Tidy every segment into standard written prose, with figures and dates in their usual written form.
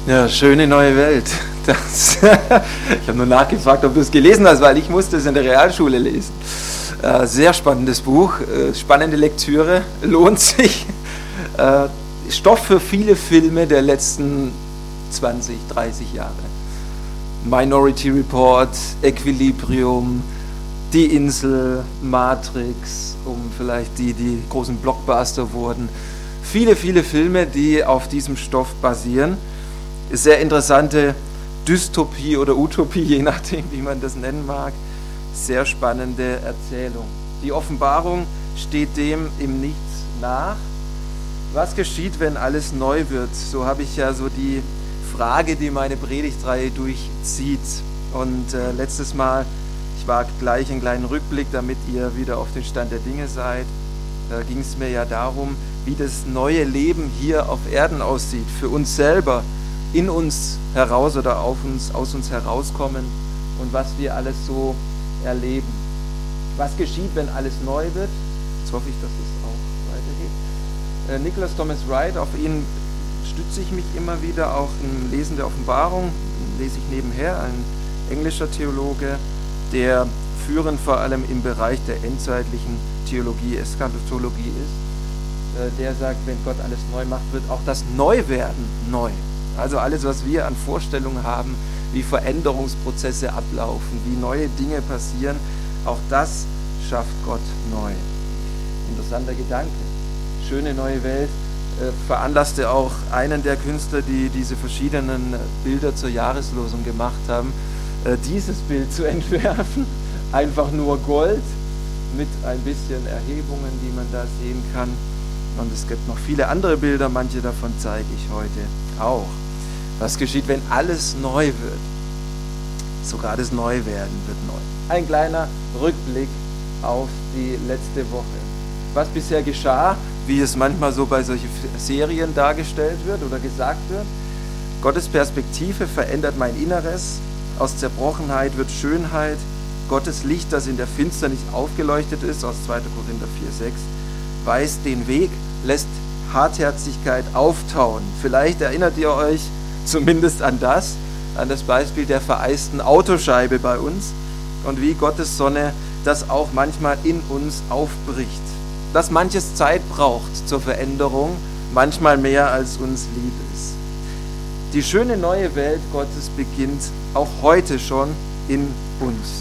Ja, schöne neue Welt. Ich habe nur nachgefragt, ob du es gelesen hast, weil ich musste es in der Realschule lesen. Sehr spannendes Buch, spannende Lektüre, lohnt sich. Stoff für viele Filme der letzten 20, 30 Jahre. Minority Report, Equilibrium, Die Insel, Matrix, um vielleicht die großen Blockbuster wurden. Viele Filme, die auf diesem Stoff basieren. Sehr interessante Dystopie oder Utopie, je nachdem, wie man das nennen mag. Sehr spannende Erzählung. Die Offenbarung steht dem im Nichts nach. Was geschieht, wenn alles neu wird? So habe ich ja so die Frage, die meine Predigtreihe durchzieht. Und letztes Mal, ich war gleich einen kleinen Rückblick, damit ihr wieder auf den Stand der Dinge seid. Da ging es mir ja darum, wie das neue Leben hier auf Erden aussieht, für uns selber, in uns heraus oder aus uns herauskommen und was wir alles so erleben. Was geschieht, wenn alles neu wird? Jetzt hoffe ich, dass es auch weitergeht. Nicholas Thomas Wright, auf ihn stütze ich mich immer wieder, auch im Lesen der Offenbarung, lese ich nebenher, ein englischer Theologe, der führend vor allem im Bereich der endzeitlichen Theologie, Eschatologie ist. Der sagt, wenn Gott alles neu macht, wird auch das Neuwerden neu. Also alles, was wir an Vorstellungen haben, wie Veränderungsprozesse ablaufen, wie neue Dinge passieren, auch das schafft Gott neu. Interessanter Gedanke. Schöne neue Welt veranlasste auch einen der Künstler, die diese verschiedenen Bilder zur Jahreslosung gemacht haben, dieses Bild zu entwerfen. Einfach nur Gold mit ein bisschen Erhebungen, die man da sehen kann. Und es gibt noch viele andere Bilder, manche davon zeige ich heute auch. Was geschieht, wenn alles neu wird? Sogar das Neuwerden wird neu. Ein kleiner Rückblick auf die letzte Woche. Was bisher geschah, wie es manchmal so bei solchen Serien dargestellt wird oder gesagt wird. Gottes Perspektive verändert mein Inneres. Aus Zerbrochenheit wird Schönheit. Gottes Licht, das in der Finsternis aufgeleuchtet ist, aus 2. Korinther 4,6, weist den Weg, lässt Hartherzigkeit auftauen. Vielleicht erinnert ihr euch zumindest an das Beispiel der vereisten Autoscheibe bei uns und wie Gottes Sonne das auch manchmal in uns aufbricht. Dass manches Zeit braucht zur Veränderung, manchmal mehr als uns lieb ist. Die schöne neue Welt Gottes beginnt auch heute schon in uns.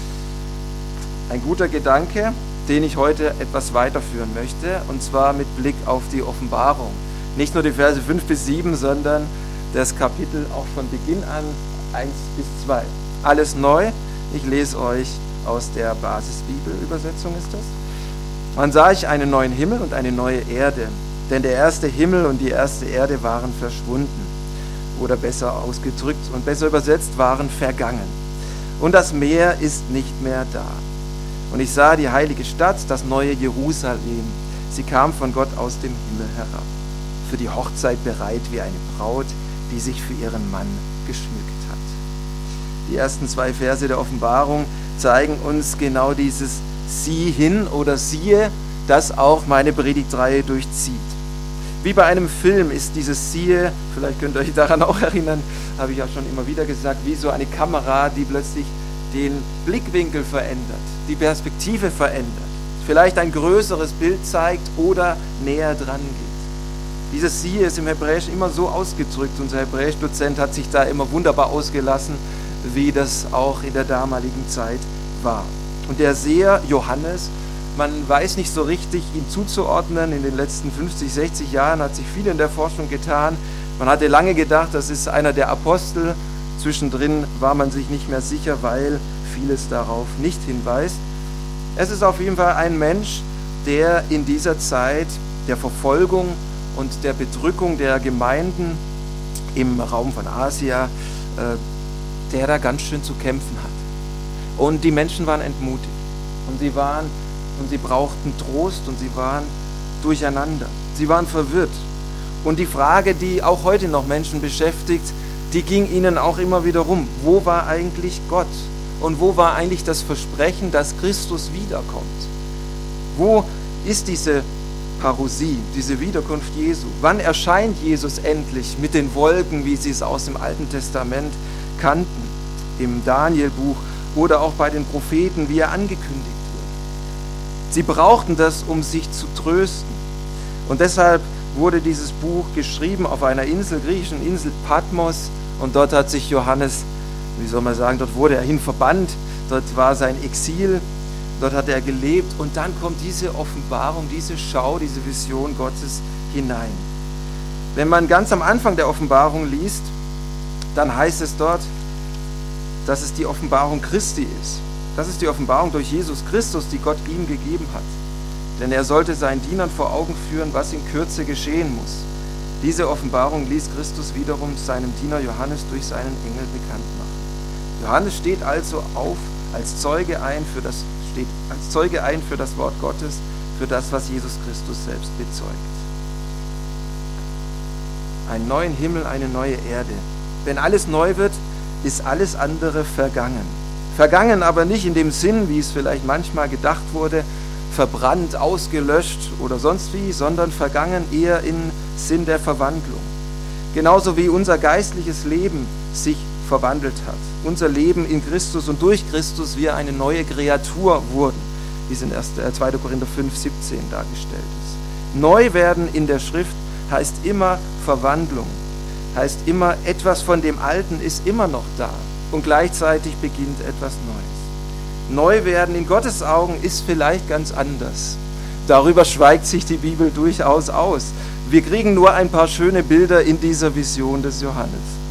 Ein guter Gedanke, den ich heute etwas weiterführen möchte, und zwar mit Blick auf die Offenbarung. Nicht nur die Verse 5 bis 7, sondern das Kapitel auch von Beginn an 1 bis 2. Alles neu. Ich lese euch aus der Basisbibel-Übersetzung ist das. Man sah ich einen neuen Himmel und eine neue Erde, denn der erste Himmel und die erste Erde waren verschwunden, oder besser ausgedrückt und besser übersetzt waren vergangen. Und das Meer ist nicht mehr da. Und ich sah die heilige Stadt, das neue Jerusalem. Sie kam von Gott aus dem Himmel herab, für die Hochzeit bereit wie eine Braut, die sich für ihren Mann geschmückt hat. Die ersten 2 Verse der Offenbarung zeigen uns genau dieses Sieh hin oder siehe, das auch meine Predigtreihe durchzieht. Wie bei einem Film ist dieses Siehe, vielleicht könnt ihr euch daran auch erinnern, habe ich ja schon immer wieder gesagt, wie so eine Kamera, die plötzlich den Blickwinkel verändert, die Perspektive verändert, vielleicht ein größeres Bild zeigt oder näher dran geht. Dieses Siehe ist im Hebräischen immer so ausgedrückt. Unser Hebräisch-Dozent hat sich da immer wunderbar ausgelassen, wie das auch in der damaligen Zeit war. Und der Seher Johannes, man weiß nicht so richtig, ihn zuzuordnen. In den letzten 50, 60 Jahren hat sich viel in der Forschung getan. Man hatte lange gedacht, das ist einer der Apostel. Zwischendrin war man sich nicht mehr sicher, weil vieles darauf nicht hinweist. Es ist auf jeden Fall ein Mensch, der in dieser Zeit der Verfolgung und der Bedrückung der Gemeinden im Raum von Asia, der da ganz schön zu kämpfen hat. Und die Menschen waren entmutigt und sie brauchten Trost und sie waren durcheinander. Sie waren verwirrt. Und die Frage, die auch heute noch Menschen beschäftigt, die ging ihnen auch immer wieder rum. Wo war eigentlich Gott? Und wo war eigentlich das Versprechen, dass Christus wiederkommt? Wo ist diese Parousie, diese Wiederkunft Jesu. Wann erscheint Jesus endlich mit den Wolken, wie sie es aus dem Alten Testament kannten, im Danielbuch oder auch bei den Propheten, wie er angekündigt wird? Sie brauchten das, um sich zu trösten. Und deshalb wurde dieses Buch geschrieben auf einer Insel, griechischen Insel Patmos, und dort hat sich Johannes, wie soll man sagen, dort wurde er hin verbannt, dort war sein Exil, dort hat er gelebt, und dann kommt diese Offenbarung, diese Schau, diese Vision Gottes hinein. Wenn man ganz am Anfang der Offenbarung liest, dann heißt es dort, dass es die Offenbarung Christi ist. Das ist die Offenbarung durch Jesus Christus, die Gott ihm gegeben hat. Denn er sollte seinen Dienern vor Augen führen, was in Kürze geschehen muss. Diese Offenbarung ließ Christus wiederum seinem Diener Johannes durch seinen Engel bekannt machen. Johannes steht also auf als Zeuge ein für das Wort Gottes, für das, was Jesus Christus selbst bezeugt. Einen neuen Himmel, eine neue Erde. Wenn alles neu wird, ist alles andere vergangen. Vergangen aber nicht in dem Sinn, wie es vielleicht manchmal gedacht wurde, verbrannt, ausgelöscht oder sonst wie, sondern vergangen eher im Sinn der Verwandlung. Genauso wie unser geistliches Leben sich verwandelt hat. Unser Leben in Christus und durch Christus wir eine neue Kreatur wurden, wie es in 2. Korinther 5,17 dargestellt ist. Neu werden in der Schrift heißt immer Verwandlung, heißt immer etwas von dem Alten ist immer noch da und gleichzeitig beginnt etwas Neues. Neu werden in Gottes Augen ist vielleicht ganz anders. Darüber schweigt sich die Bibel durchaus aus. Wir kriegen nur ein paar schöne Bilder in dieser Vision des Johannes.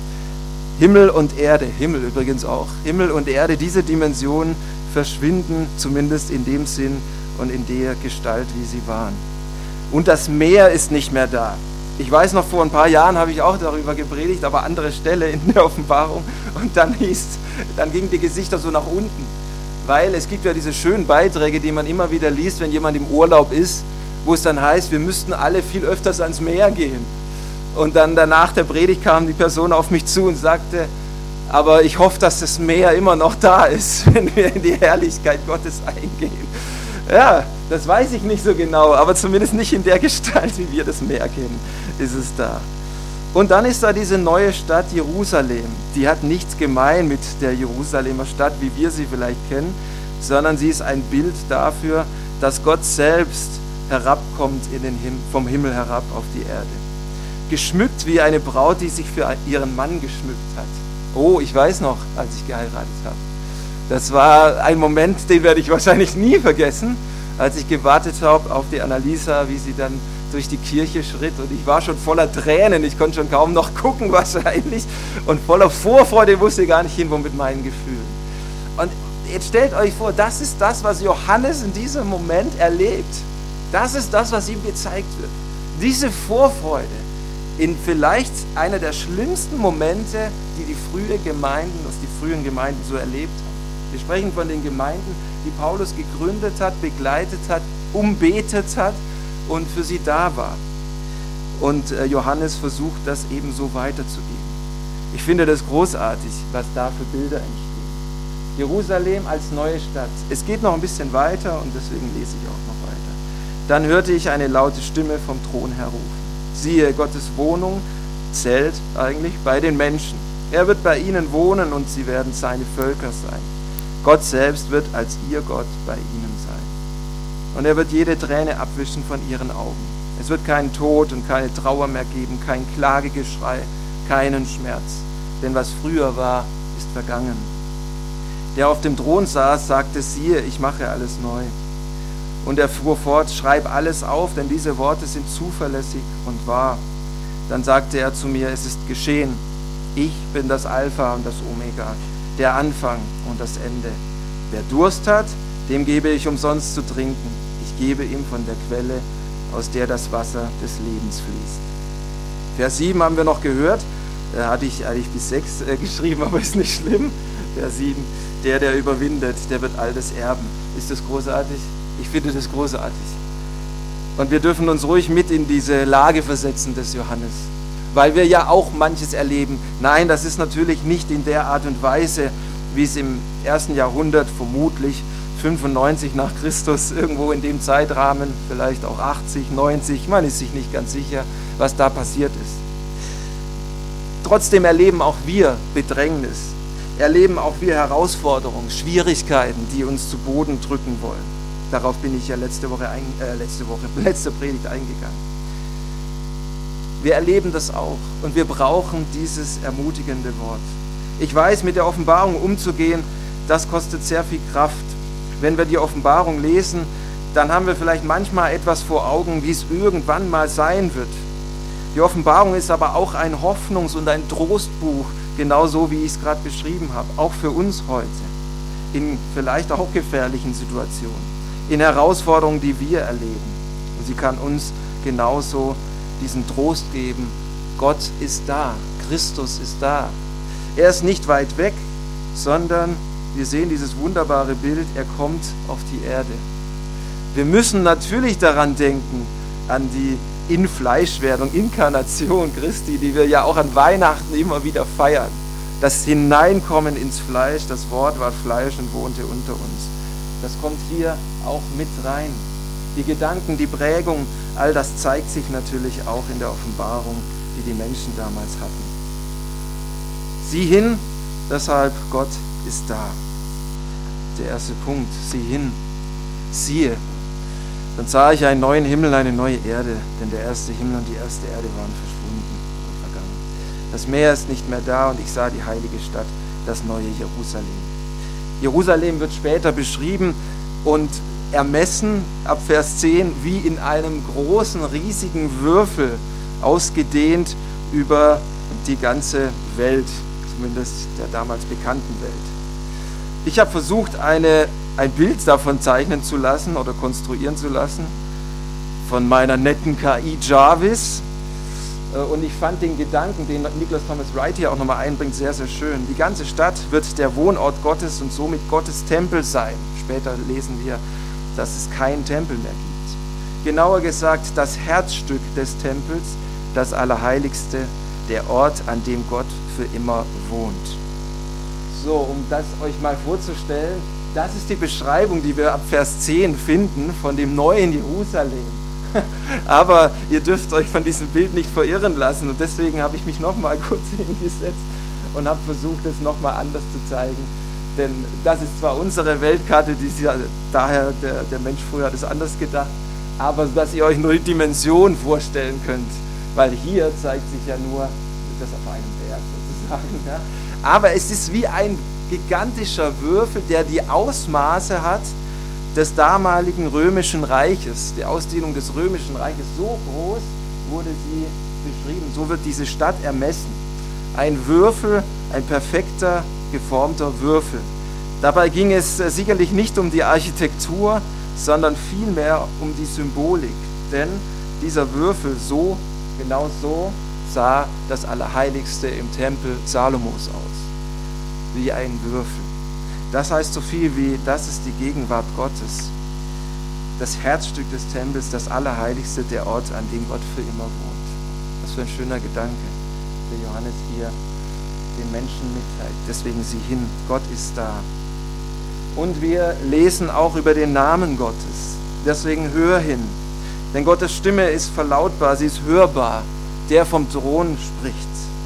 Himmel und Erde, Himmel übrigens auch, Himmel und Erde, diese Dimensionen verschwinden zumindest in dem Sinn und in der Gestalt, wie sie waren. Und das Meer ist nicht mehr da. Ich weiß noch, vor ein paar Jahren habe ich auch darüber gepredigt, aber andere Stelle in der Offenbarung, und dann gingen die Gesichter so nach unten, weil es gibt ja diese schönen Beiträge, die man immer wieder liest, wenn jemand im Urlaub ist, wo es dann heißt, wir müssten alle viel öfters ans Meer gehen. Und dann danach der Predigt kam die Person auf mich zu und sagte, aber ich hoffe, dass das Meer immer noch da ist, wenn wir in die Herrlichkeit Gottes eingehen. Ja, das weiß ich nicht so genau, aber zumindest nicht in der Gestalt, wie wir das Meer kennen, ist es da. Und dann ist da diese neue Stadt Jerusalem. Die hat nichts gemein mit der Jerusalemer Stadt, wie wir sie vielleicht kennen, sondern sie ist ein Bild dafür, dass Gott selbst herabkommt vom Himmel herab auf die Erde. Geschmückt wie eine Braut, die sich für ihren Mann geschmückt hat. Oh, ich weiß noch, als ich geheiratet habe. Das war ein Moment, den werde ich wahrscheinlich nie vergessen, als ich gewartet habe auf die Annalisa, wie sie dann durch die Kirche schritt. Und ich war schon voller Tränen, ich konnte schon kaum noch gucken wahrscheinlich. Und voller Vorfreude, wusste gar nicht hin, wo mit meinen Gefühlen. Und jetzt stellt euch vor, das ist das, was Johannes in diesem Moment erlebt. Das ist das, was ihm gezeigt wird. Diese Vorfreude in vielleicht einer der schlimmsten Momente, die frühen Gemeinden so erlebt haben. Wir sprechen von den Gemeinden, die Paulus gegründet hat, begleitet hat, umbetet hat und für sie da war. Und Johannes versucht, das eben so weiterzugeben. Ich finde das großartig, was da für Bilder entstehen. Jerusalem als neue Stadt. Es geht noch ein bisschen weiter und deswegen lese ich auch noch weiter. Dann hörte ich eine laute Stimme vom Thron her rufen. Siehe, Gottes Wohnung, Zelt eigentlich, bei den Menschen. Er wird bei ihnen wohnen und sie werden seine Völker sein. Gott selbst wird als ihr Gott bei ihnen sein. Und er wird jede Träne abwischen von ihren Augen. Es wird keinen Tod und keine Trauer mehr geben, kein Klagegeschrei, keinen Schmerz. Denn was früher war, ist vergangen. Der auf dem Thron saß, sagte, siehe, ich mache alles neu. Und er fuhr fort, schreib alles auf, denn diese Worte sind zuverlässig und wahr. Dann sagte er zu mir, es ist geschehen. Ich bin das Alpha und das Omega, der Anfang und das Ende. Wer Durst hat, dem gebe ich umsonst zu trinken. Ich gebe ihm von der Quelle, aus der das Wasser des Lebens fließt. Vers 7 haben wir noch gehört. Da hatte ich eigentlich bis 6 geschrieben, aber ist nicht schlimm. Vers 7, der überwindet, der wird all das erben. Ist das großartig? Ich finde das großartig. Und wir dürfen uns ruhig mit in diese Lage versetzen des Johannes, weil wir ja auch manches erleben. Nein, das ist natürlich nicht in der Art und Weise, wie es im 1. Jahrhundert vermutlich 95 nach Christus, irgendwo in dem Zeitrahmen, vielleicht auch 80, 90, man ist sich nicht ganz sicher, was da passiert ist. Trotzdem erleben auch wir Bedrängnis, erleben auch wir Herausforderungen, Schwierigkeiten, die uns zu Boden drücken wollen. Darauf bin ich ja letzte Predigt eingegangen. Wir erleben das auch und wir brauchen dieses ermutigende Wort. Ich weiß, mit der Offenbarung umzugehen, das kostet sehr viel Kraft. Wenn wir die Offenbarung lesen, dann haben wir vielleicht manchmal etwas vor Augen, wie es irgendwann mal sein wird. Die Offenbarung ist aber auch ein Hoffnungs- und ein Trostbuch, genauso wie ich es gerade beschrieben habe, auch für uns heute, in vielleicht auch gefährlichen Situationen, in Herausforderungen, die wir erleben. Und sie kann uns genauso diesen Trost geben, Gott ist da, Christus ist da. Er ist nicht weit weg, sondern wir sehen dieses wunderbare Bild, er kommt auf die Erde. Wir müssen natürlich daran denken, an die Infleischwerdung, Inkarnation Christi, die wir ja auch an Weihnachten immer wieder feiern. Das Hineinkommen ins Fleisch, das Wort war Fleisch und wohnte unter uns. Das kommt hier auch mit rein. Die Gedanken, die Prägung, all das zeigt sich natürlich auch in der Offenbarung, die die Menschen damals hatten. Sieh hin, deshalb Gott ist da. Der erste Punkt, sieh hin, siehe. Dann sah ich einen neuen Himmel, eine neue Erde, denn der erste Himmel und die erste Erde waren verschwunden oder vergangen. Das Meer ist nicht mehr da und ich sah die heilige Stadt, das neue Jerusalem. Jerusalem wird später beschrieben und ermessen, ab Vers 10, wie in einem großen, riesigen Würfel ausgedehnt über die ganze Welt, zumindest der damals bekannten Welt. Ich habe versucht, ein Bild davon zeichnen zu lassen oder konstruieren zu lassen von meiner netten KI Jarvis. Und ich fand den Gedanken, den Nicholas Thomas Wright hier auch nochmal einbringt, sehr, sehr schön. Die ganze Stadt wird der Wohnort Gottes und somit Gottes Tempel sein. Später lesen wir, dass es keinen Tempel mehr gibt. Genauer gesagt, das Herzstück des Tempels, das Allerheiligste, der Ort, an dem Gott für immer wohnt. So, um das euch mal vorzustellen, das ist die Beschreibung, die wir ab Vers 10 finden von dem neuen Jerusalem. Aber ihr dürft euch von diesem Bild nicht verirren lassen und deswegen habe ich mich nochmal kurz hingesetzt und habe versucht, es nochmal anders zu zeigen. Denn das ist zwar unsere Weltkarte, daher der Mensch früher hat es anders gedacht, aber dass ihr euch nur die Dimension vorstellen könnt, weil hier zeigt sich ja nur das auf einem Berg sozusagen. Ja. Aber es ist wie ein gigantischer Würfel, der die Ausmaße hat des damaligen römischen Reiches, die Ausdehnung des römischen Reiches. So groß wurde sie beschrieben, so wird diese Stadt ermessen. Ein Würfel, ein perfekter, geformter Würfel. Dabei ging es sicherlich nicht um die Architektur, sondern vielmehr um die Symbolik. Denn dieser Würfel, genau so sah das Allerheiligste im Tempel Salomos aus. Wie ein Würfel. Das heißt so viel wie, das ist die Gegenwart Gottes. Das Herzstück des Tempels, das Allerheiligste, der Ort, an dem Gott für immer wohnt. Was für ein schöner Gedanke, der Johannes hier den Menschen mitteilt. Deswegen sieh hin, Gott ist da. Und wir lesen auch über den Namen Gottes. Deswegen hör hin. Denn Gottes Stimme ist verlautbar, sie ist hörbar, der vom Thron spricht.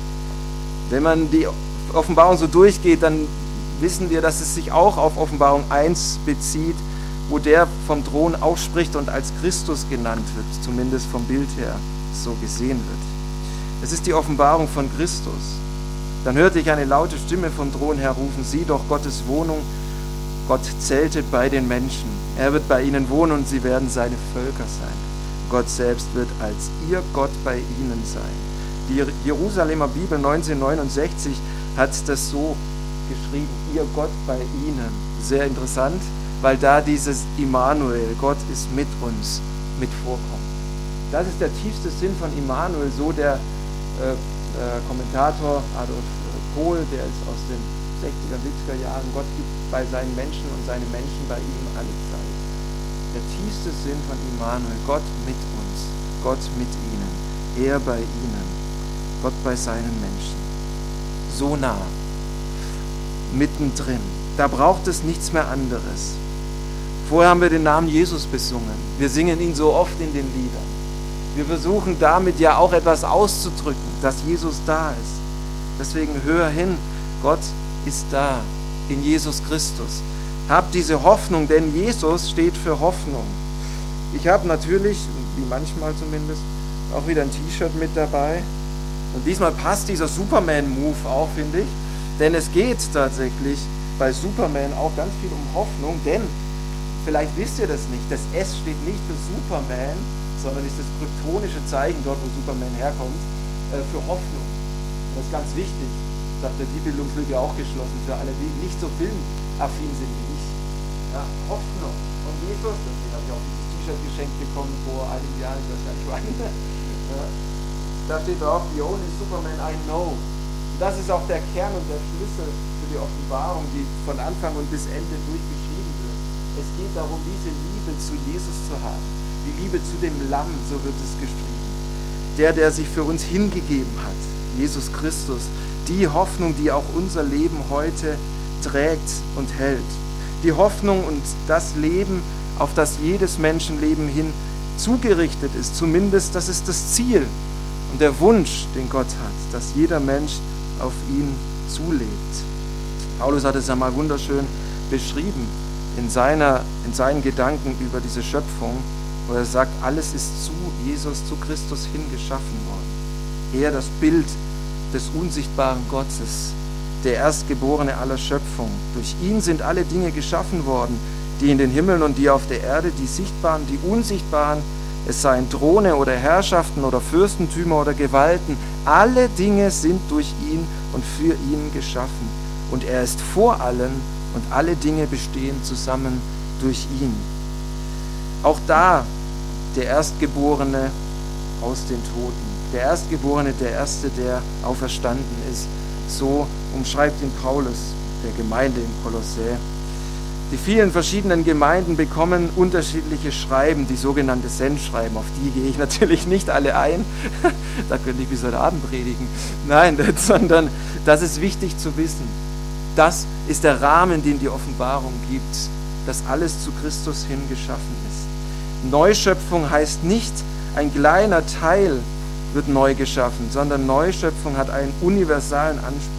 Wenn man die Offenbarung so durchgeht, dann wissen wir, dass es sich auch auf Offenbarung 1 bezieht, wo der vom Thron auch spricht und als Christus genannt wird, zumindest vom Bild her so gesehen wird. Es ist die Offenbarung von Christus. Dann hörte ich eine laute Stimme vom Thron her rufen, sieh doch Gottes Wohnung, Gott zeltet bei den Menschen. Er wird bei ihnen wohnen und sie werden seine Völker sein. Gott selbst wird als ihr Gott bei ihnen sein. Die Jerusalemer Bibel 1969 hat das so geschrieben, ihr Gott bei ihnen. Sehr interessant, weil da dieses Immanuel, Gott ist mit uns, mit vorkommt. Das ist der tiefste Sinn von Immanuel, so der Kommentator Adolf Kohl, der ist aus den 60er, 70er Jahren, Gott gibt bei seinen Menschen und seine Menschen bei ihm alle Zeit. Der tiefste Sinn von Immanuel, Gott mit uns, Gott mit ihnen, er bei ihnen, Gott bei seinen Menschen. So nah, mittendrin. Da braucht es nichts mehr anderes. Vorher haben wir den Namen Jesus besungen. Wir singen ihn so oft in den Liedern. Wir versuchen damit ja auch etwas auszudrücken, dass Jesus da ist. Deswegen hör hin, Gott ist da in Jesus Christus. Hab diese Hoffnung, denn Jesus steht für Hoffnung. Ich habe natürlich, wie manchmal zumindest, auch wieder ein T-Shirt mit dabei. Und diesmal passt dieser Superman-Move auch, finde ich. Denn es geht tatsächlich bei Superman auch ganz viel um Hoffnung, denn vielleicht wisst ihr das nicht, das S steht nicht für Superman, sondern ist das kryptonische Zeichen, dort wo Superman herkommt, für Hoffnung. Das ist ganz wichtig. Da habt ihr die Bildungslücke auch geschlossen für alle, die nicht so filmaffin sind wie ich. Ja, Hoffnung von Jesus, deswegen habe ich auch dieses T-Shirt geschenkt bekommen vor einem Jahr, ich weiß gar nicht wann. Ja. Da steht drauf, the only Superman I know. Und das ist auch der Kern und der Schlüssel für die Offenbarung, die von Anfang und bis Ende durchbeschrieben wird. Es geht darum, diese Liebe zu Jesus zu haben. Die Liebe zu dem Lamm, so wird es geschrieben. Der sich für uns hingegeben hat, Jesus Christus. Die Hoffnung, die auch unser Leben heute trägt und hält. Die Hoffnung und das Leben, auf das jedes Menschenleben hin zugerichtet ist. Zumindest, das ist das Ziel und der Wunsch, den Gott hat, dass jeder Mensch auf ihn zulebt. Paulus hat es ja mal wunderschön beschrieben in seinen Gedanken über diese Schöpfung, wo er sagt, alles ist zu Jesus, zu Christus hingeschaffen worden. Er, das Bild des unsichtbaren Gottes, der Erstgeborene aller Schöpfung. Durch ihn sind alle Dinge geschaffen worden, die in den Himmeln und die auf der Erde, die sichtbaren, die unsichtbaren, es seien Throne oder Herrschaften oder Fürstentümer oder Gewalten, alle Dinge sind durch ihn und für ihn geschaffen. Und er ist vor allen und alle Dinge bestehen zusammen durch ihn. Auch da der Erstgeborene aus den Toten. Der Erstgeborene, der Erste, der auferstanden ist. So umschreibt ihn Paulus, der Gemeinde in Kolossä. Die vielen verschiedenen Gemeinden bekommen unterschiedliche Schreiben, die sogenannte Sendschreiben. Auf die gehe ich natürlich nicht alle ein. Da könnte ich bis heute Abend predigen. Nein, sondern das ist wichtig zu wissen. Das ist der Rahmen, den die Offenbarung gibt, dass alles zu Christus hin geschaffen ist. Neuschöpfung heißt nicht, ein kleiner Teil wird neu geschaffen, sondern Neuschöpfung hat einen universalen Anspruch.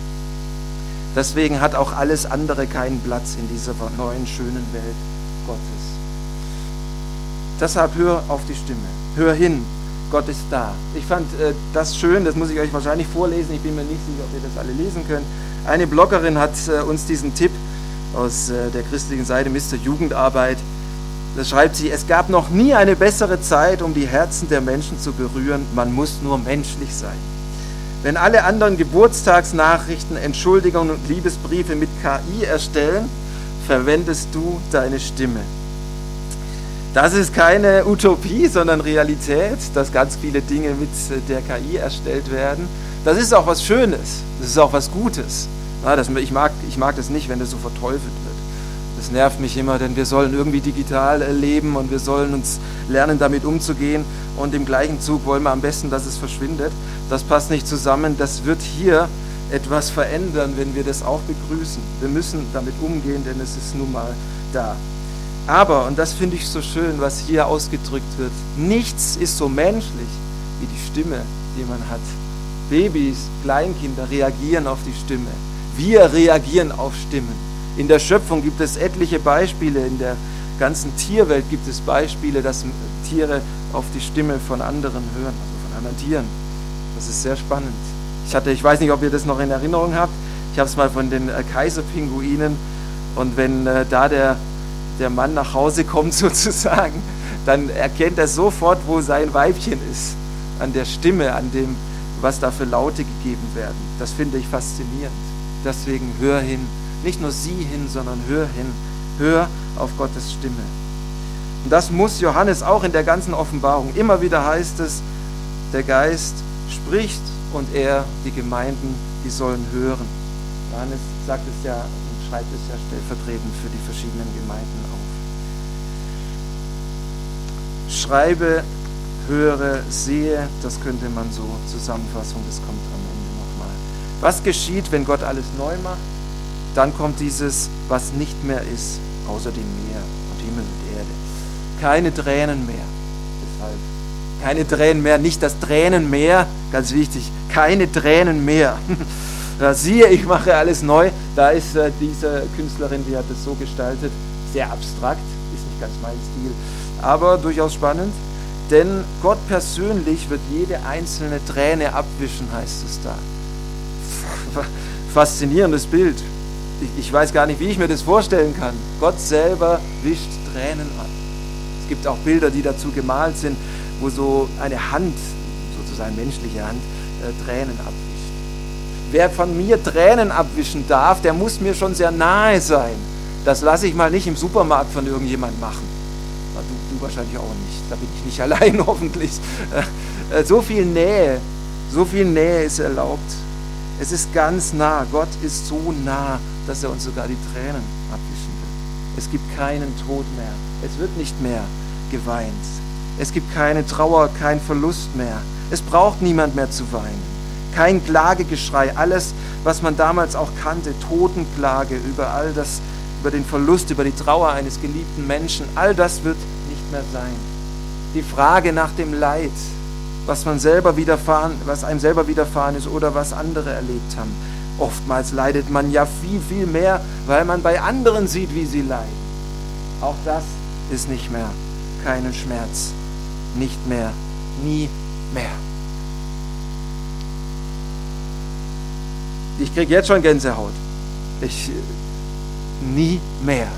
Deswegen hat auch alles andere keinen Platz in dieser neuen, schönen Welt Gottes. Deshalb hör auf die Stimme, hör hin, Gott ist da. Ich fand das schön, das muss ich euch wahrscheinlich vorlesen, ich bin mir nicht sicher, ob ihr das alle lesen könnt. Eine Bloggerin hat uns diesen Tipp aus der christlichen Seite Mr. Jugendarbeit, da schreibt sie, es gab noch nie eine bessere Zeit, um die Herzen der Menschen zu berühren, man muss nur menschlich sein. Wenn alle anderen Geburtstagsnachrichten, Entschuldigungen und Liebesbriefe mit KI erstellen, verwendest du deine Stimme. Das ist keine Utopie, sondern Realität, dass ganz viele Dinge mit der KI erstellt werden. Das ist auch was Schönes, das ist auch was Gutes. Ja, ich mag das nicht, wenn das so verteufelt wird. Das nervt mich immer, denn wir sollen irgendwie digital leben und wir sollen uns lernen, damit umzugehen. Und im gleichen Zug wollen wir am besten, dass es verschwindet. Das passt nicht zusammen. Das wird hier etwas verändern, wenn wir das auch begrüßen. Wir müssen damit umgehen, denn es ist nun mal da. Aber, und das finde ich so schön, was hier ausgedrückt wird, nichts ist so menschlich wie die Stimme, die man hat. Babys, Kleinkinder reagieren auf die Stimme. Wir reagieren auf Stimmen. In der Schöpfung gibt es etliche Beispiele, in der ganzen Tierwelt gibt es Beispiele, dass Tiere auf die Stimme von anderen hören, also von anderen Tieren. Das ist sehr spannend. Ich weiß nicht, ob ihr das noch in Erinnerung habt, ich habe es mal von den Kaiserpinguinen und wenn da der Mann nach Hause kommt sozusagen, dann erkennt er sofort, wo sein Weibchen ist, an der Stimme, an dem, was da für Laute gegeben werden. Das finde ich faszinierend. Deswegen hör hin. Nicht nur sieh hin, sondern hör hin. Hör auf Gottes Stimme. Und das muss Johannes auch in der ganzen Offenbarung. Immer wieder heißt es, der Geist spricht und die Gemeinden, die sollen hören. Johannes sagt es ja und schreibt es ja stellvertretend für die verschiedenen Gemeinden auf. Schreibe, höre, sehe, das könnte man so Zusammenfassung, das kommt am Ende nochmal. Was geschieht, wenn Gott alles neu macht? Dann kommt dieses, was nicht mehr ist, außer dem Meer und Himmel und Erde. Keine Tränen mehr. Deshalb keine Tränen mehr, nicht das Tränenmeer, ganz wichtig, keine Tränen mehr. Da siehe, ich mache alles neu. Da ist diese Künstlerin, die hat das so gestaltet, sehr abstrakt, ist nicht ganz mein Stil, aber durchaus spannend. Denn Gott persönlich wird jede einzelne Träne abwischen, heißt es da. Faszinierendes Bild. Ich weiß gar nicht, wie ich mir das vorstellen kann. Gott selber wischt Tränen ab. Es gibt auch Bilder, die dazu gemalt sind, wo so eine Hand, sozusagen menschliche Hand, Tränen abwischt. Wer von mir Tränen abwischen darf, der muss mir schon sehr nahe sein. Das lasse ich mal nicht im Supermarkt von irgendjemandem machen. Na, du wahrscheinlich auch nicht. Da bin ich nicht allein, hoffentlich. So viel Nähe ist erlaubt. Es ist ganz nah. Gott ist so nah, dass er uns sogar die Tränen abwischen wird. Es gibt keinen Tod mehr. Es wird nicht mehr geweint. Es gibt keine Trauer, kein Verlust mehr. Es braucht niemand mehr zu weinen. Kein Klagegeschrei. Alles, was man damals auch kannte, Totenklage über all das, über den Verlust, über die Trauer eines geliebten Menschen, all das wird nicht mehr sein. Die Frage nach dem Leid, was einem selber widerfahren ist oder was andere erlebt haben. Oftmals leidet man ja viel, viel mehr, weil man bei anderen sieht, wie sie leiden. Auch das ist nicht mehr. Keinen Schmerz. Nicht mehr. Nie mehr. Ich kriege jetzt schon Gänsehaut. Nie mehr.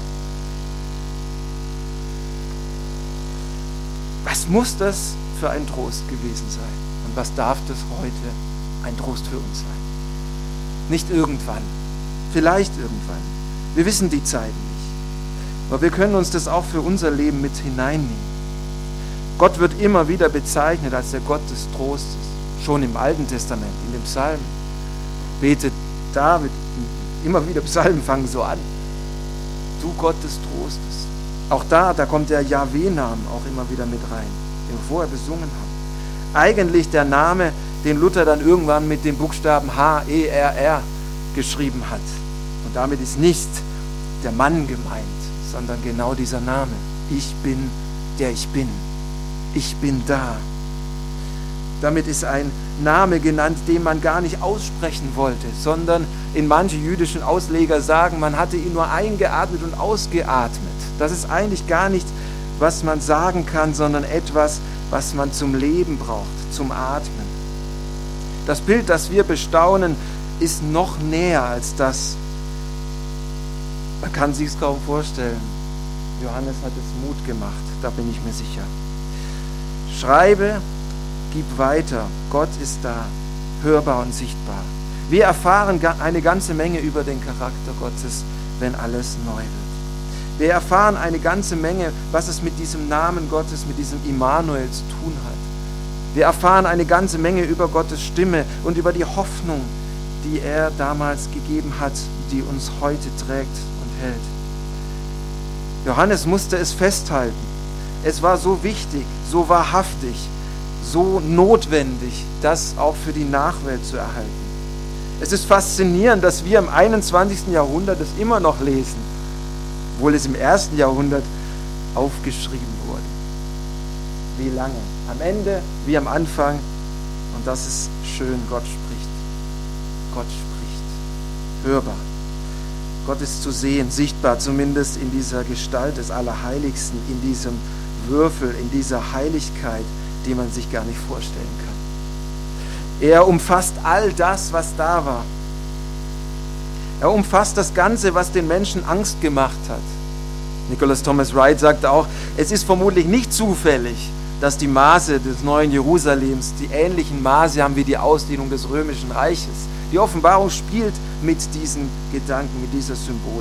Was muss das für ein Trost gewesen sein? Und was darf das heute ein Trost für uns sein? Nicht irgendwann, vielleicht irgendwann. Wir wissen die Zeiten nicht. Aber wir können uns das auch für unser Leben mit hineinnehmen. Gott wird immer wieder bezeichnet als der Gott des Trostes. Schon im Alten Testament, in den Psalmen. Betet David, immer wieder Psalmen fangen so an. Du Gott des Trostes. Auch da kommt der Jahwe-Namen auch immer wieder mit rein, den wir vorher besungen haben. Eigentlich der Name, den Luther dann irgendwann mit dem Buchstaben H-E-R-R geschrieben hat. Und damit ist nicht der Mann gemeint, sondern genau dieser Name. Ich bin, der ich bin. Ich bin da. Damit ist ein Name genannt, den man gar nicht aussprechen wollte, sondern in manche jüdischen Ausleger sagen, man hatte ihn nur eingeatmet und ausgeatmet. Das ist eigentlich gar nicht, was man sagen kann, sondern etwas, was man zum Leben braucht, zum Atmen. Das Bild, das wir bestaunen, ist noch näher als das. Man kann sich es kaum vorstellen. Johannes hat es Mut gemacht, da bin ich mir sicher. Schreibe, gib weiter, Gott ist da, hörbar und sichtbar. Wir erfahren eine ganze Menge über den Charakter Gottes, wenn alles neu wird. Wir erfahren eine ganze Menge, was es mit diesem Namen Gottes, mit diesem Immanuel zu tun hat. Wir erfahren eine ganze Menge über Gottes Stimme und über die Hoffnung, die er damals gegeben hat, die uns heute trägt und hält. Johannes musste es festhalten. Es war so wichtig, so wahrhaftig, so notwendig, das auch für die Nachwelt zu erhalten. Es ist faszinierend, dass wir im 21. Jahrhundert es immer noch lesen, obwohl es im 1. Jahrhundert aufgeschrieben wurde. Wie lange? Am Ende wie am Anfang. Und das ist schön, Gott spricht. Gott spricht. Hörbar. Gott ist zu sehen, sichtbar, zumindest in dieser Gestalt des Allerheiligsten, in diesem Würfel, in dieser Heiligkeit, die man sich gar nicht vorstellen kann. Er umfasst all das, was da war. Er umfasst das Ganze, was den Menschen Angst gemacht hat. Nicholas Thomas Wright sagt auch, es ist vermutlich nicht zufällig, dass die Maße des neuen Jerusalems die ähnlichen Maße haben wie die Ausdehnung des Römischen Reiches. Die Offenbarung spielt mit diesen Gedanken, mit dieser Symbolik.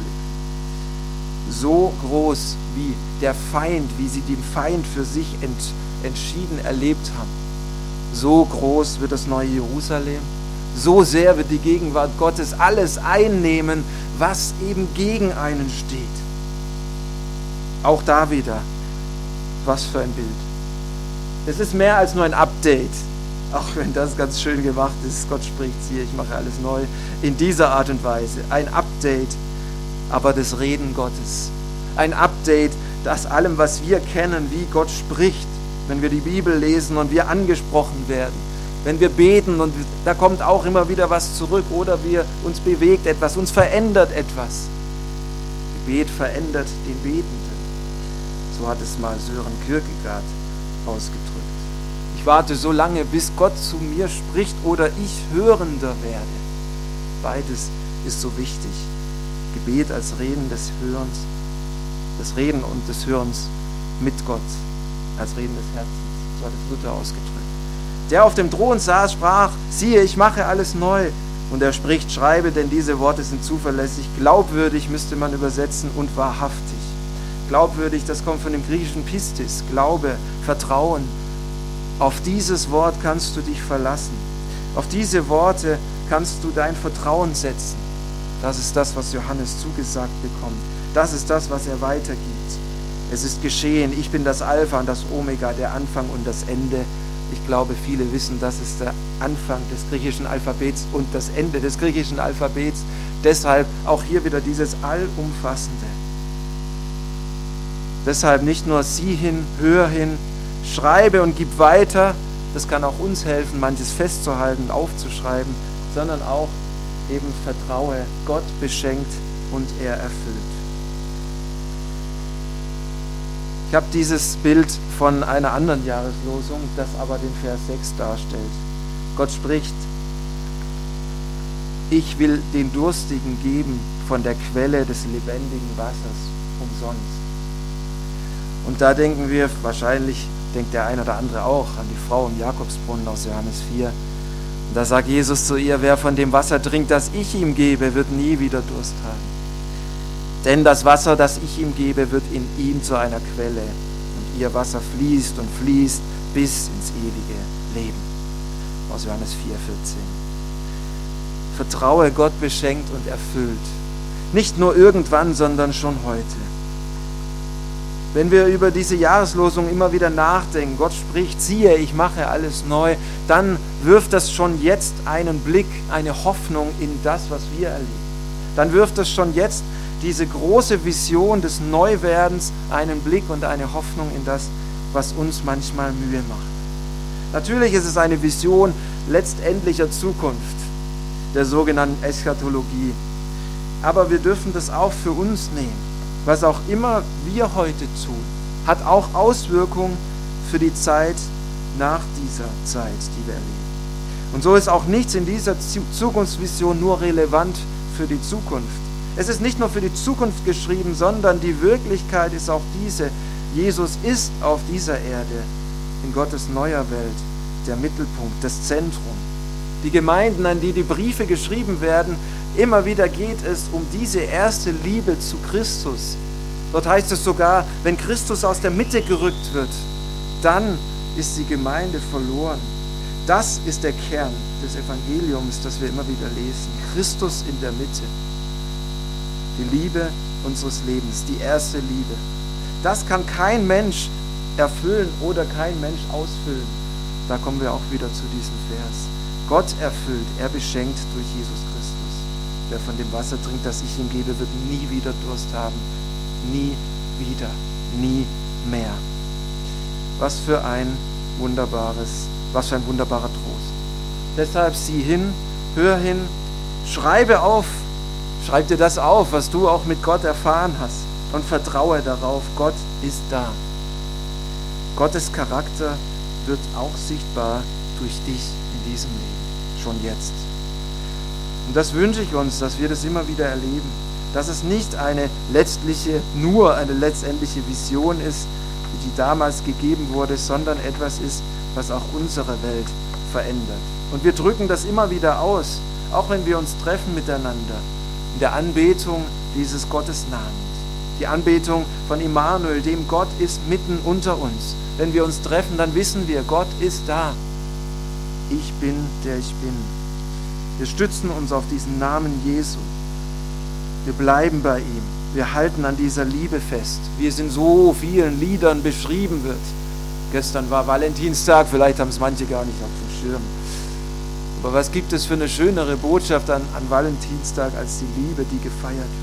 So groß wie der Feind, wie sie den Feind für sich entschieden erlebt haben. So groß wird das neue Jerusalem. So sehr wird die Gegenwart Gottes alles einnehmen, was eben gegen einen steht. Auch da wieder, was für ein Bild. Es ist mehr als nur ein Update, auch wenn das ganz schön gemacht ist. Gott spricht hier, ich mache alles neu. In dieser Art und Weise, ein Update, aber des Reden Gottes. Ein Update, das allem, was wir kennen, wie Gott spricht, wenn wir die Bibel lesen und wir angesprochen werden, wenn wir beten und da kommt auch immer wieder was zurück oder uns bewegt etwas, uns verändert etwas. Gebet verändert den Betenden. So hat es mal Søren Kierkegaard ausgedrückt. Ich warte so lange, bis Gott zu mir spricht oder ich hörender werde. Beides ist so wichtig. Gebet als Reden des Hörens, das Reden und des Hörens mit Gott, als Reden des Herzens. So hat es Luther ausgedrückt. Der auf dem Thron saß, sprach, siehe, ich mache alles neu. Und er spricht, schreibe, denn diese Worte sind zuverlässig. Glaubwürdig müsste man übersetzen und wahrhaftig. Glaubwürdig, das kommt von dem griechischen Pistis. Glaube, Vertrauen. Auf dieses Wort kannst du dich verlassen. Auf diese Worte kannst du dein Vertrauen setzen. Das ist das, was Johannes zugesagt bekommt. Das ist das, was er weitergibt. Es ist geschehen. Ich bin das Alpha und das Omega, der Anfang und das Ende. Ich glaube, viele wissen, das ist der Anfang des griechischen Alphabets und das Ende des griechischen Alphabets. Deshalb auch hier wieder dieses Allumfassende. Deshalb nicht nur sieh hin, hör hin, schreibe und gib weiter. Das kann auch uns helfen, manches festzuhalten und aufzuschreiben, sondern auch eben vertraue. Gott beschenkt und er erfüllt. Ich habe dieses Bild von einer anderen Jahreslosung, das aber den Vers 6 darstellt. Gott spricht, ich will den Durstigen geben von der Quelle des lebendigen Wassers umsonst. Und da denken wir, wahrscheinlich denkt der eine oder andere auch an die Frau im Jakobsbrunnen aus Johannes 4. Und da sagt Jesus zu ihr, wer von dem Wasser trinkt, das ich ihm gebe, wird nie wieder Durst haben. Denn das Wasser, das ich ihm gebe, wird in ihm zu einer Quelle. Und ihr Wasser fließt und fließt bis ins ewige Leben. Aus Johannes 4,14. Vertraue, Gott beschenkt und erfüllt. Nicht nur irgendwann, sondern schon heute. Wenn wir über diese Jahreslosung immer wieder nachdenken, Gott spricht, siehe, ich mache alles neu, dann wirft das schon jetzt einen Blick, eine Hoffnung in das, was wir erleben. Dann wirft das schon jetzt diese große Vision des Neuwerdens einen Blick und eine Hoffnung in das, was uns manchmal Mühe macht. Natürlich ist es eine Vision letztendlicher Zukunft, der sogenannten Eschatologie. Aber wir dürfen das auch für uns nehmen. Was auch immer wir heute tun, hat auch Auswirkungen für die Zeit nach dieser Zeit, die wir erleben. Und so ist auch nichts in dieser Zukunftsvision nur relevant für die Zukunft. Es ist nicht nur für die Zukunft geschrieben, sondern die Wirklichkeit ist auch diese. Jesus ist auf dieser Erde, in Gottes neuer Welt, der Mittelpunkt, das Zentrum. Die Gemeinden, an die die Briefe geschrieben werden, immer wieder geht es um diese erste Liebe zu Christus. Dort heißt es sogar, wenn Christus aus der Mitte gerückt wird, dann ist die Gemeinde verloren. Das ist der Kern des Evangeliums, das wir immer wieder lesen. Christus in der Mitte. Die Liebe unseres Lebens, die erste Liebe. Das kann kein Mensch erfüllen oder kein Mensch ausfüllen. Da kommen wir auch wieder zu diesem Vers. Gott erfüllt, er beschenkt durch Jesus Christus. Wer von dem Wasser trinkt, das ich ihm gebe, wird nie wieder Durst haben. Nie wieder, nie mehr. Was für ein wunderbarer Trost. Deshalb sieh hin, hör hin, schreibe auf, schreib dir das auf, was du auch mit Gott erfahren hast und vertraue darauf, Gott ist da. Gottes Charakter wird auch sichtbar durch dich in diesem Leben, schon jetzt. Und das wünsche ich uns, dass wir das immer wieder erleben, dass es nicht nur eine letztendliche Vision ist, die damals gegeben wurde, sondern etwas ist, was auch unsere Welt verändert. Und wir drücken das immer wieder aus, auch wenn wir uns treffen miteinander, in der Anbetung dieses Gottesnamens. Die Anbetung von Immanuel, dem Gott ist mitten unter uns. Wenn wir uns treffen, dann wissen wir, Gott ist da. Ich bin, der ich bin. Wir stützen uns auf diesen Namen Jesu. Wir bleiben bei ihm. Wir halten an dieser Liebe fest, wie es in so vielen Liedern beschrieben wird. Gestern war Valentinstag, vielleicht haben es manche gar nicht auf dem Schirm. Aber was gibt es für eine schönere Botschaft an Valentinstag als die Liebe, die gefeiert wird?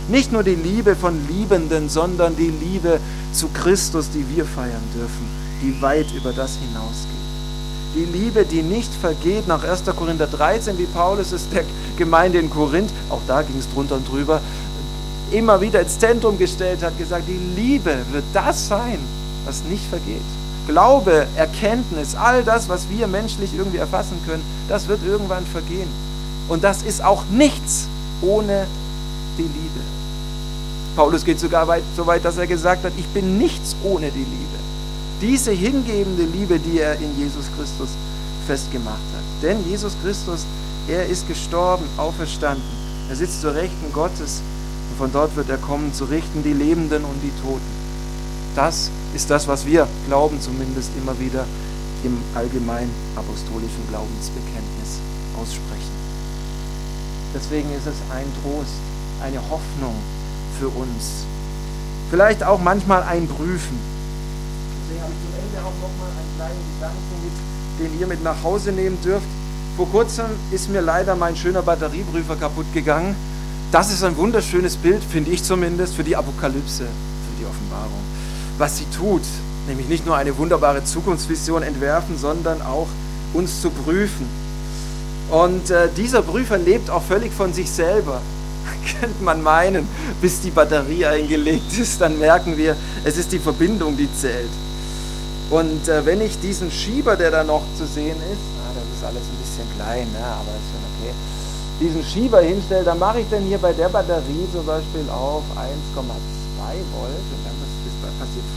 Nicht nur die Liebe von Liebenden, sondern die Liebe zu Christus, die wir feiern dürfen, die weit über das hinausgeht. Die Liebe, die nicht vergeht, nach 1. Korinther 13, wie Paulus es der Gemeinde in Korinth, auch da ging es drunter und drüber, immer wieder ins Zentrum gestellt hat, gesagt, die Liebe wird das sein, was nicht vergeht. Glaube, Erkenntnis, all das, was wir menschlich irgendwie erfassen können, das wird irgendwann vergehen. Und das ist auch nichts ohne die Liebe. Paulus geht sogar so weit, dass er gesagt hat, ich bin nichts ohne die Liebe. Diese hingebende Liebe, die er in Jesus Christus festgemacht hat. Denn Jesus Christus, er ist gestorben, auferstanden. Er sitzt zur Rechten Gottes und von dort wird er kommen, zu richten die Lebenden und die Toten. Das ist das, was wir glauben, zumindest immer wieder im allgemeinen apostolischen Glaubensbekenntnis aussprechen. Deswegen ist es ein Trost, eine Hoffnung für uns. Vielleicht auch manchmal ein Prüfen. Deswegen habe ich zum Ende auch nochmal einen kleinen Gedanken mit, den ihr mit nach Hause nehmen dürft. Vor kurzem ist mir leider mein schöner Batterieprüfer kaputt gegangen. Das ist ein wunderschönes Bild, finde ich zumindest, für die Apokalypse, für die Offenbarung. Was sie tut, nämlich nicht nur eine wunderbare Zukunftsvision entwerfen, sondern auch uns zu prüfen. Und dieser Prüfer lebt auch völlig von sich selber. Könnte man meinen, bis die Batterie eingelegt ist, dann merken wir, es ist die Verbindung, die zählt. Und wenn ich diesen Schieber, der da noch zu sehen ist, das ist alles ein bisschen klein, ne, aber ist schon okay, diesen Schieber hinstelle, dann mache ich dann hier bei der Batterie zum Beispiel auf 1,2 Volt und dann passiert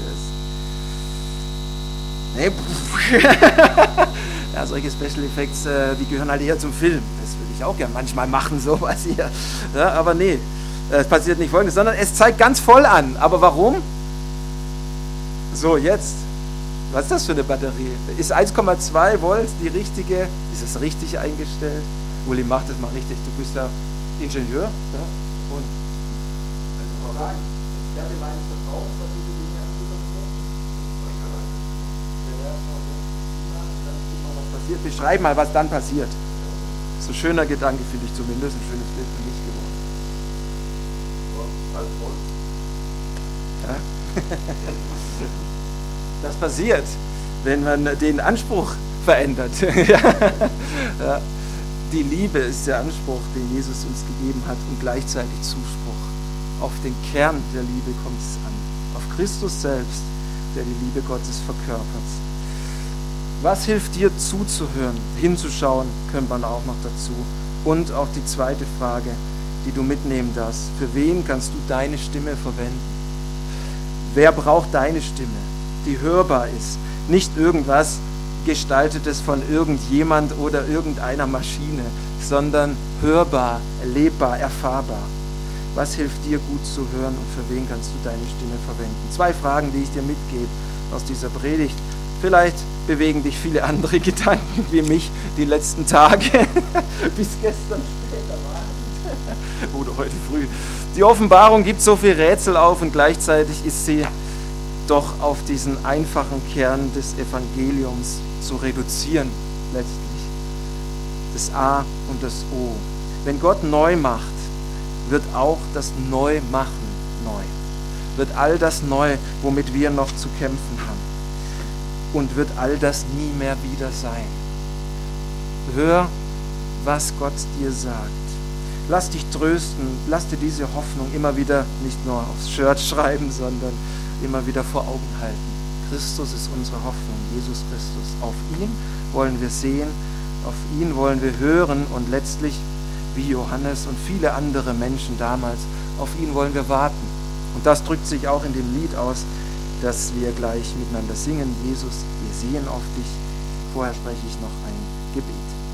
Folgendes. Ja, solche Special Effects, die gehören halt eher zum Film. Das würde ich auch gerne manchmal machen, sowas hier. Ja, aber nee, es passiert nicht Folgendes, sondern es zeigt ganz voll an. Aber warum? So, jetzt. Was ist das für eine Batterie? Ist 1,2 Volt die richtige? Ist es richtig eingestellt? Uli, mach das mal richtig. Du bist ja Ingenieur. Ja? Und Experte meines Vertrauens, was diese Dinge passiert. Beschreib mal, was dann passiert. Das ist ein schöner Gedanke, finde ich zumindest. Ein schönes Bild für mich geworden. Ja? Das passiert, wenn man den Anspruch verändert. Ja. Die Liebe ist der Anspruch, den Jesus uns gegeben hat und gleichzeitig Zuspruch. Auf den Kern der Liebe kommt es an. Auf Christus selbst, der die Liebe Gottes verkörpert. Was hilft dir zuzuhören? Hinzuschauen könnte man auch noch dazu. Und auch die zweite Frage, die du mitnehmen darfst. Für wen kannst du deine Stimme verwenden? Wer braucht deine Stimme, die hörbar ist? Nicht irgendwas Gestaltetes von irgendjemand oder irgendeiner Maschine, sondern hörbar, erlebbar, erfahrbar. Was hilft dir gut zu hören und für wen kannst du deine Stimme verwenden? 2 Fragen, die ich dir mitgebe aus dieser Predigt. Vielleicht bewegen dich viele andere Gedanken wie mich die letzten Tage, bis gestern später Abend oder heute früh. Die Offenbarung gibt so viel Rätsel auf und gleichzeitig ist sie doch auf diesen einfachen Kern des Evangeliums zu reduzieren, letztlich. Das A und das O. Wenn Gott neu macht, wird auch das Neumachen neu. Wird all das neu, womit wir noch zu kämpfen haben. Und wird all das nie mehr wieder sein. Hör, was Gott dir sagt. Lass dich trösten, lass dir diese Hoffnung immer wieder nicht nur aufs Shirt schreiben, sondern immer wieder vor Augen halten. Christus ist unsere Hoffnung, Jesus Christus. Auf ihn wollen wir sehen, auf ihn wollen wir hören und letztlich, wie Johannes und viele andere Menschen damals, auf ihn wollen wir warten. Und das drückt sich auch in dem Lied aus, das wir gleich miteinander singen. Jesus, wir sehen auf dich. Vorher spreche ich noch ein Gebet.